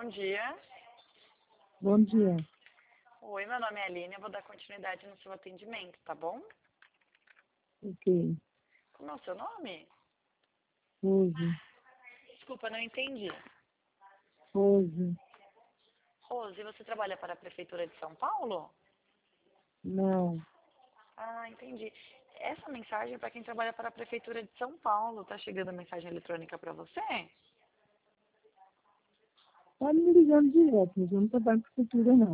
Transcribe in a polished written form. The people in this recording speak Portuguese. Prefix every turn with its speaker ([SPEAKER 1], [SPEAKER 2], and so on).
[SPEAKER 1] dia.
[SPEAKER 2] Bom dia.
[SPEAKER 1] Oi, meu nome é Aline, eu vou dar continuidade no seu atendimento, tá bom?
[SPEAKER 2] Ok.
[SPEAKER 1] Como é o seu nome?
[SPEAKER 2] Rose.
[SPEAKER 1] Desculpa, não entendi.
[SPEAKER 2] Rose.
[SPEAKER 1] Rose, você trabalha para a Prefeitura de São Paulo?
[SPEAKER 2] Não.
[SPEAKER 1] Ah, entendi. Essa mensagem é para quem trabalha para a Prefeitura de São Paulo. Tá chegando a mensagem eletrônica para você?
[SPEAKER 2] Tá me ligando direto, mas eu não trabalho com cultura, não.